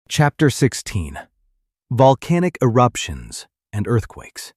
Chapter 16. Volcanic Eruptions and Earthquakes.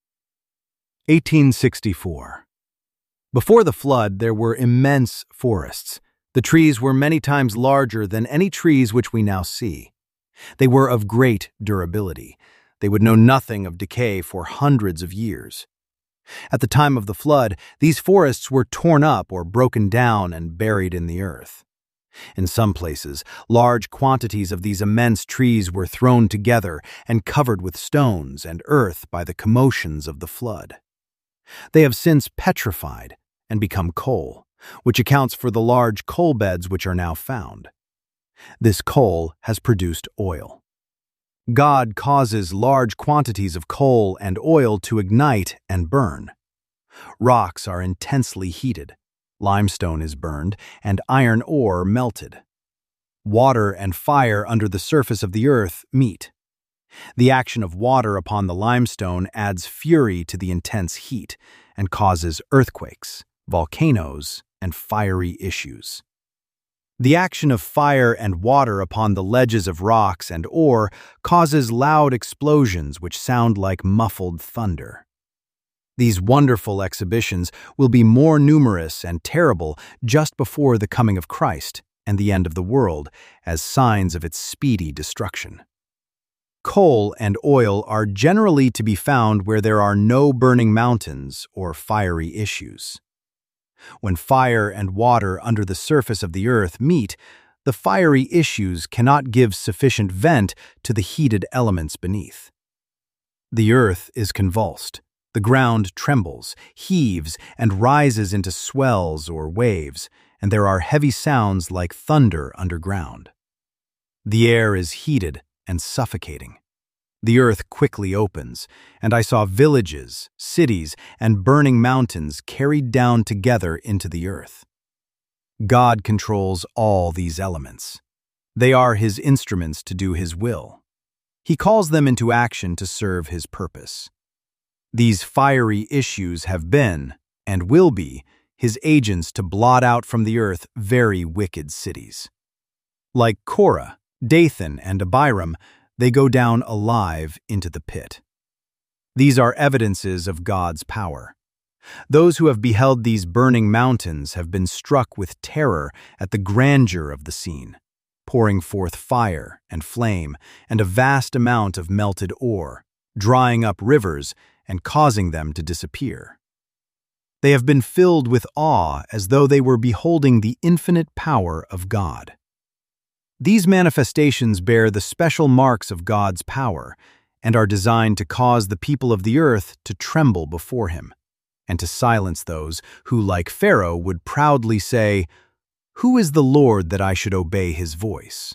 1864. Before the flood, there were immense forests. The trees were many times larger than any trees which we now see. They were of great durability. They would know nothing of decay for hundreds of years. At the time of the flood, these forests were torn up or broken down and buried in the earth. In some places, large quantities of these immense trees were thrown together and covered with stones and earth by the commotions of the flood. They have since petrified and become coal, which accounts for the large coal beds which are now found. This coal has produced oil. God causes large quantities of coal and oil to ignite and burn. Rocks are intensely heated. Limestone is burned, and iron ore melted. Water and fire under the surface of the earth meet. The action of water upon the limestone adds fury to the intense heat and causes earthquakes, volcanoes, and fiery issues. The action of fire and water upon the ledges of rocks and ore causes loud explosions which sound like muffled thunder. These wonderful exhibitions will be more numerous and terrible just before the coming of Christ and the end of the world as signs of its speedy destruction. Coal and oil are generally to be found where there are no burning mountains or fiery issues. When fire and water under the surface of the earth meet, the fiery issues cannot give sufficient vent to the heated elements beneath. The earth is convulsed. The ground trembles, heaves, and rises into swells or waves, and there are heavy sounds like thunder underground. The air is heated and suffocating. The earth quickly opens, and I saw villages, cities, and burning mountains carried down together into the earth. God controls all these elements. They are His instruments to do His will. He calls them into action to serve His purpose. These fiery issues have been, and will be, His agents to blot out from the earth very wicked cities. Like Korah, Dathan, and Abiram, they go down alive into the pit. These are evidences of God's power. Those who have beheld these burning mountains have been struck with terror at the grandeur of the scene, pouring forth fire and flame and a vast amount of melted ore, drying up rivers and causing them to disappear. They have been filled with awe as though they were beholding the infinite power of God. These manifestations bear the special marks of God's power and are designed to cause the people of the earth to tremble before Him, and to silence those who, like Pharaoh, would proudly say, "Who is the Lord that I should obey His voice?"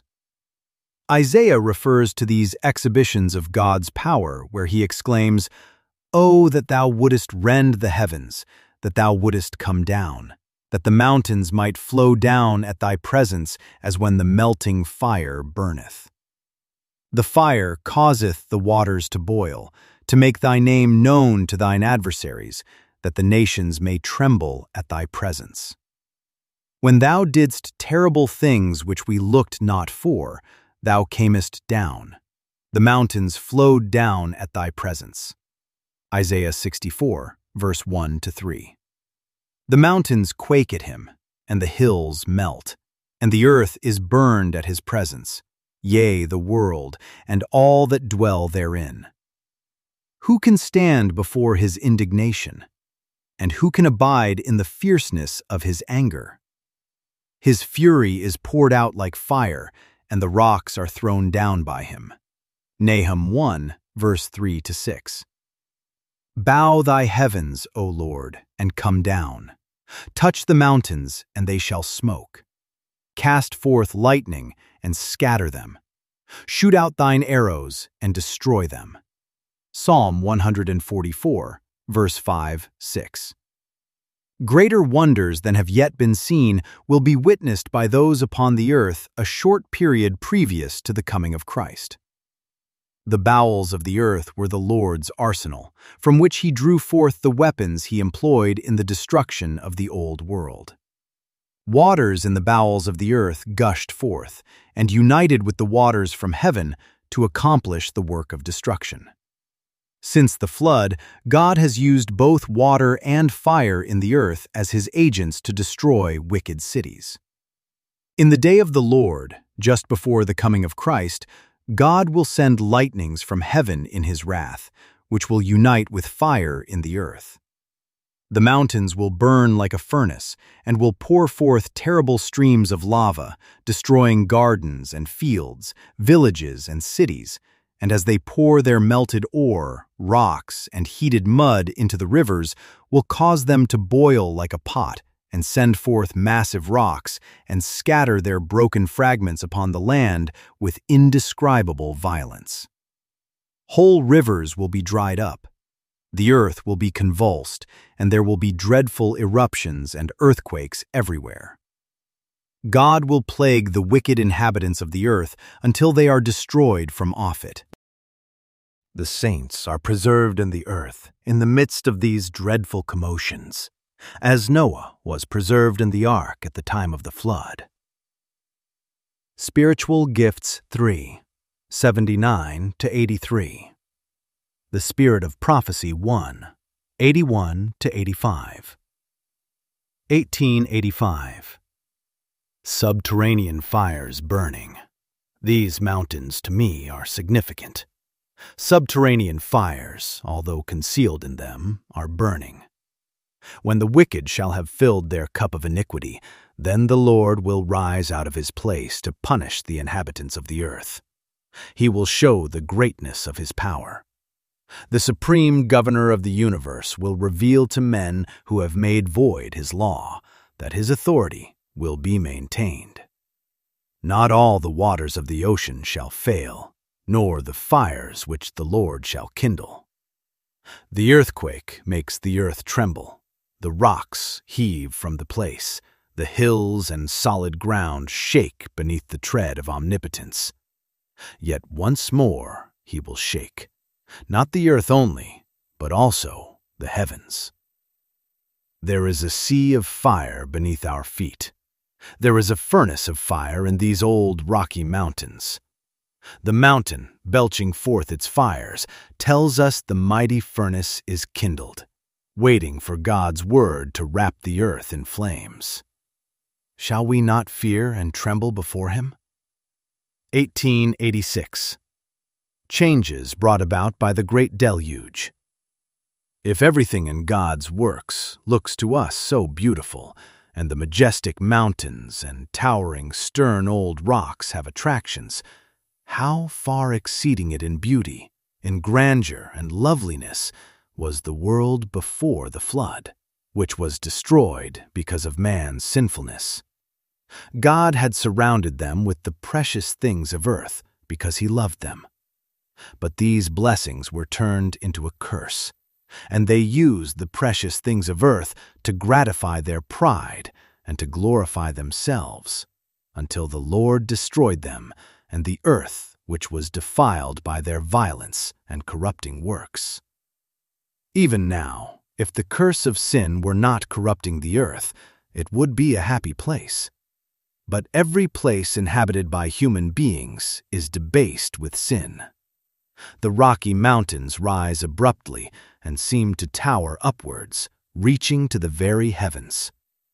Isaiah refers to these exhibitions of God's power, where he exclaims, "Oh, that thou wouldest rend the heavens, that thou wouldest come down, that the mountains might flow down at thy presence as when the melting fire burneth. The fire causeth the waters to boil, to make thy name known to thine adversaries, that the nations may tremble at thy presence. When thou didst terrible things which we looked not for, thou camest down. The mountains flowed down at thy presence." Isaiah 64, verse 1-3. The mountains quake at Him, and the hills melt, and the earth is burned at His presence, yea, the world, and all that dwell therein. Who can stand before His indignation? And who can abide in the fierceness of His anger? His fury is poured out like fire, and the rocks are thrown down by Him. Nahum 1, verse 3-6. Bow thy heavens, O Lord, and come down. Touch the mountains, and they shall smoke. Cast forth lightning, and scatter them. Shoot out thine arrows, and destroy them. Psalm 144, verse 5-6. Greater wonders than have yet been seen will be witnessed by those upon the earth a short period previous to the coming of Christ. The bowels of the earth were the Lord's arsenal, from which He drew forth the weapons He employed in the destruction of the old world. Waters in the bowels of the earth gushed forth and united with the waters from heaven to accomplish the work of destruction. Since the flood, God has used both water and fire in the earth as his agents to destroy wicked cities. In the day of the Lord, just before the coming of Christ, God will send lightnings from heaven in his wrath, which will unite with fire in the earth. The mountains will burn like a furnace and will pour forth terrible streams of lava, destroying gardens and fields, villages and cities, and as they pour their melted ore, rocks, and heated mud into the rivers, will cause them to boil like a pot and send forth massive rocks and scatter their broken fragments upon the land with indescribable violence. Whole rivers will be dried up. The earth will be convulsed, and there will be dreadful eruptions and earthquakes everywhere. God will plague the wicked inhabitants of the earth until they are destroyed from off it. The saints are preserved in the earth in the midst of these dreadful commotions, as Noah was preserved in the ark at the time of the flood. Spiritual Gifts 3, 79 to 83. The Spirit of Prophecy 1, 81 to 85. 1885. Subterranean fires burning. These mountains to me are significant. Subterranean fires, although concealed in them, are burning. When the wicked shall have filled their cup of iniquity, then the Lord will rise out of his place to punish the inhabitants of the earth. He will show the greatness of his power. The supreme governor of the universe will reveal to men who have made void his law that his authority will be maintained. Not all the waters of the ocean shall fail, nor the fires which the Lord shall kindle. The earthquake makes the earth tremble. The rocks heave from the place. The hills and solid ground shake beneath the tread of omnipotence. Yet once more he will shake, not the earth only, but also the heavens. There is a sea of fire beneath our feet. There is a furnace of fire in these old rocky mountains. The mountain, belching forth its fires, tells us the mighty furnace is kindled, waiting for God's word to wrap the earth in flames. Shall we not fear and tremble before him? 1886. Changes brought about by the Great Deluge. If everything in God's works looks to us so beautiful, and the majestic mountains and towering stern old rocks have attractions, how far exceeding it in beauty, in grandeur and loveliness, was the world before the flood, which was destroyed because of man's sinfulness. God had surrounded them with the precious things of earth because he loved them. But these blessings were turned into a curse, and they used the precious things of earth to gratify their pride and to glorify themselves, until the Lord destroyed them and the earth which was defiled by their violence and corrupting works. Even now, if the curse of sin were not corrupting the earth, it would be a happy place. But every place inhabited by human beings is debased with sin. The Rocky Mountains rise abruptly and seem to tower upwards, reaching to the very heavens.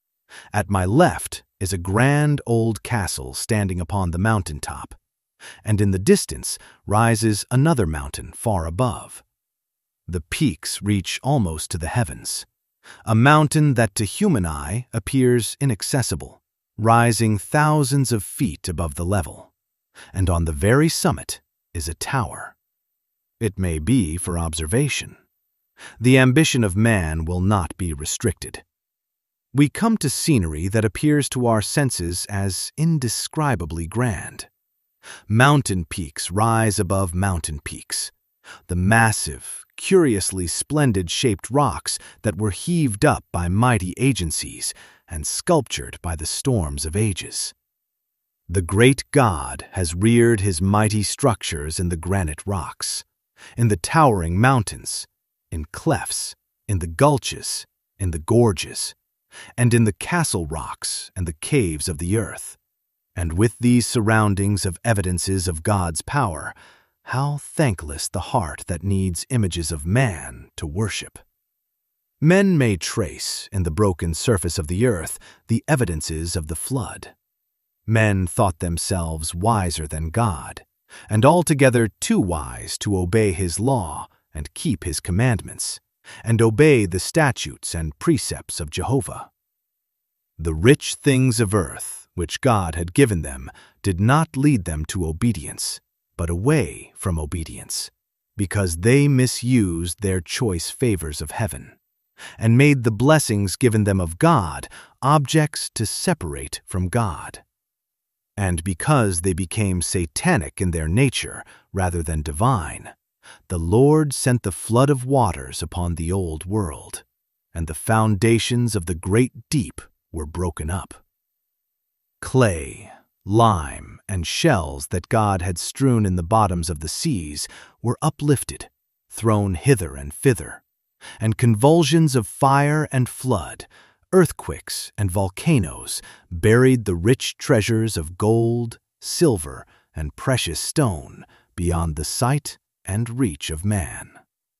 At my left is a grand old castle standing upon the mountain top, and in the distance rises another mountain far above. The peaks reach almost to the heavens, a mountain that to human eye appears inaccessible, rising thousands of feet above the level, and on the very summit is a tower. It may be for observation. The ambition of man will not be restricted. We come to scenery that appears to our senses as indescribably grand. Mountain peaks rise above mountain peaks. The massive, curiously splendid-shaped rocks that were heaved up by mighty agencies and sculptured by the storms of ages. The great God has reared his mighty structures in the granite rocks, in the towering mountains, in clefts, in the gulches, in the gorges, and in the castle rocks and the caves of the earth. And with these surroundings of evidences of God's power, how thankless the heart that needs images of man to worship. Men may trace, in the broken surface of the earth, the evidences of the flood. Men thought themselves wiser than God, and altogether too wise to obey His law and keep His commandments, and obey the statutes and precepts of Jehovah. The rich things of earth, which God had given them, did not lead them to obedience, but away from obedience, because they misused their choice favors of heaven, and made the blessings given them of God objects to separate from God. And because they became satanic in their nature rather than divine, the Lord sent the flood of waters upon the old world, and the foundations of the great deep were broken up. Clay, lime, and shells that God had strewn in the bottoms of the seas were uplifted, thrown hither and thither, and convulsions of fire and flood, earthquakes and volcanoes buried the rich treasures of gold, silver, and precious stone beyond the sight and reach of man.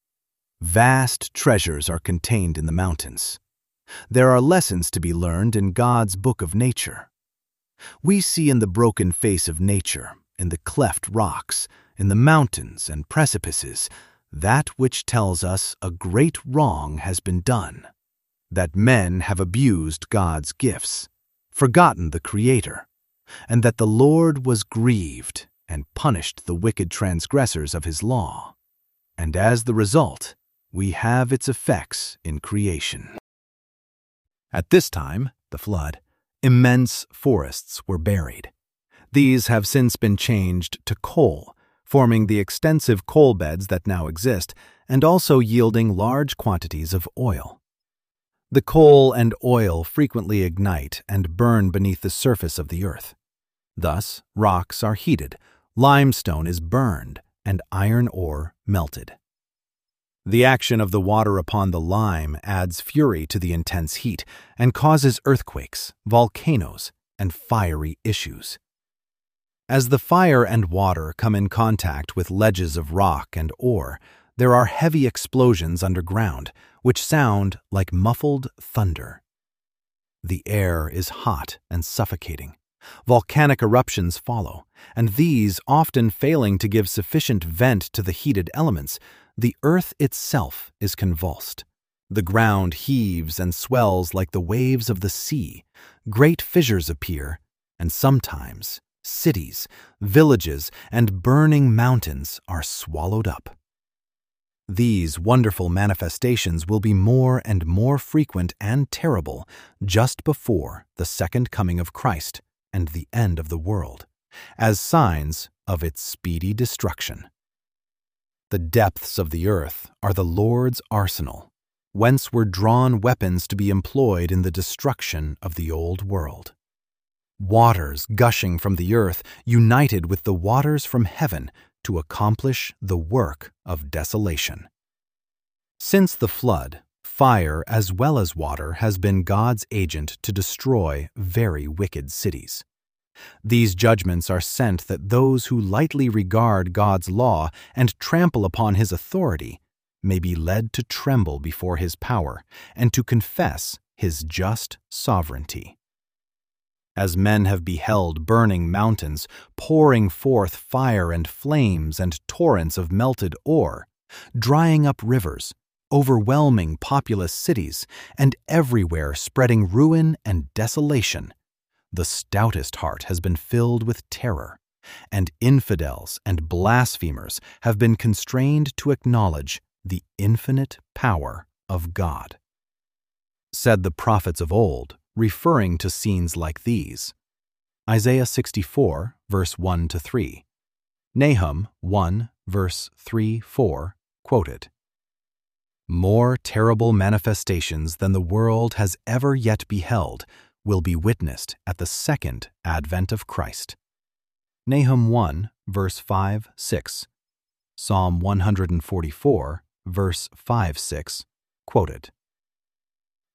Vast treasures are contained in the mountains. There are lessons to be learned in God's book of nature. We see in the broken face of nature, in the cleft rocks, in the mountains and precipices, that which tells us a great wrong has been done, that men have abused God's gifts, forgotten the Creator, and that the Lord was grieved and punished the wicked transgressors of His law. And as the result, we have its effects in creation. At this time, the flood, immense forests were buried. These have since been changed to coal, forming the extensive coal beds that now exist, and also yielding large quantities of oil. The coal and oil frequently ignite and burn beneath the surface of the earth. Thus, rocks are heated, limestone is burned, and iron ore melted. The action of the water upon the lime adds fury to the intense heat and causes earthquakes, volcanoes, and fiery issues. As the fire and water come in contact with ledges of rock and ore, there are heavy explosions underground, which sound like muffled thunder. The air is hot and suffocating. Volcanic eruptions follow, and these often failing to give sufficient vent to the heated elements, the earth itself is convulsed. The ground heaves and swells like the waves of the sea. Great fissures appear, and sometimes cities, villages, and burning mountains are swallowed up. These wonderful manifestations will be more and more frequent and terrible just before the second coming of Christ and the end of the world, as signs of its speedy destruction. The depths of the earth are the Lord's arsenal, whence were drawn weapons to be employed in the destruction of the old world. Waters gushing from the earth united with the waters from heaven to accomplish the work of desolation. Since the flood, fire as well as water has been God's agent to destroy very wicked cities. These judgments are sent that those who lightly regard God's law and trample upon His authority may be led to tremble before His power and to confess His just sovereignty. As men have beheld burning mountains, pouring forth fire and flames and torrents of melted ore, drying up rivers, overwhelming populous cities, and everywhere spreading ruin and desolation, the stoutest heart has been filled with terror, and infidels and blasphemers have been constrained to acknowledge the infinite power of God. Said the prophets of old, referring to scenes like these. Isaiah 64, verse 1-3. Nahum 1, verse 3-4, quoted. More terrible manifestations than the world has ever yet beheld will be witnessed at the second advent of Christ. Nahum 1, verse 5-6. Psalm 144, verse 5-6, quoted.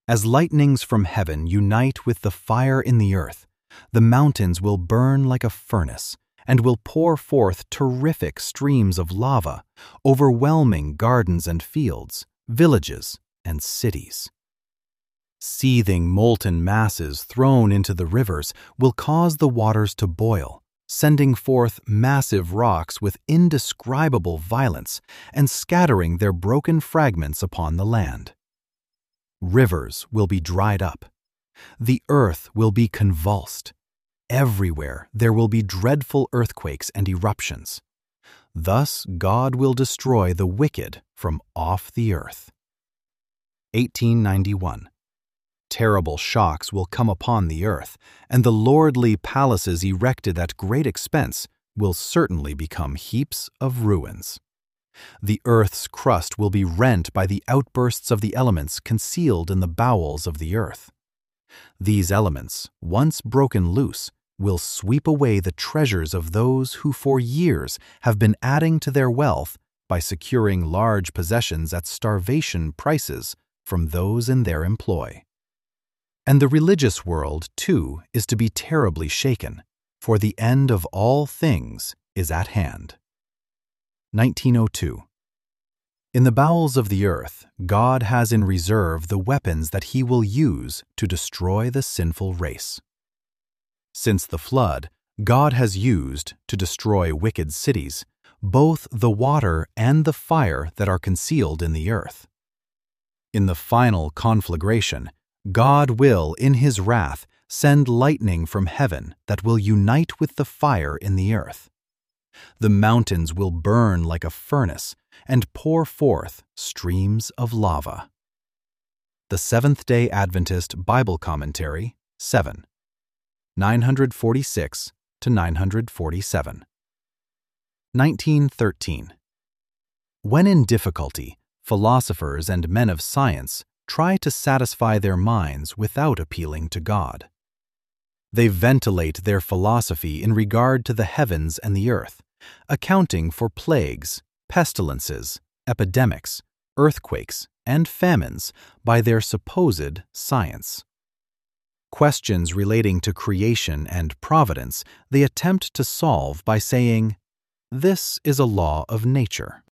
As lightnings from heaven unite with the fire in the earth, the mountains will burn like a furnace and will pour forth terrific streams of lava, overwhelming gardens and fields, villages and cities. Seething molten masses thrown into the rivers will cause the waters to boil, sending forth massive rocks with indescribable violence and scattering their broken fragments upon the land. Rivers will be dried up. The earth will be convulsed. Everywhere there will be dreadful earthquakes and eruptions. Thus God will destroy the wicked from off the earth. 1891. Terrible shocks will come upon the earth, and the lordly palaces erected at great expense will certainly become heaps of ruins. The earth's crust will be rent by the outbursts of the elements concealed in the bowels of the earth. These elements, once broken loose, will sweep away the treasures of those who for years have been adding to their wealth by securing large possessions at starvation prices from those in their employ. And the religious world, too, is to be terribly shaken, for the end of all things is at hand. 1902. In the bowels of the earth, God has in reserve the weapons that He will use to destroy the sinful race. Since the flood, God has used, to destroy wicked cities, both the water and the fire that are concealed in the earth. In the final conflagration, God will, in His wrath, send lightning from heaven that will unite with the fire in the earth. The mountains will burn like a furnace and pour forth streams of lava. The Seventh-day Adventist Bible Commentary, 7, 946 to 947. 1913. When in difficulty, philosophers and men of science try to satisfy their minds without appealing to God. They ventilate their philosophy in regard to the heavens and the earth, accounting for plagues, pestilences, epidemics, earthquakes, and famines by their supposed science. Questions relating to creation and providence they attempt to solve by saying, "This is a law of nature."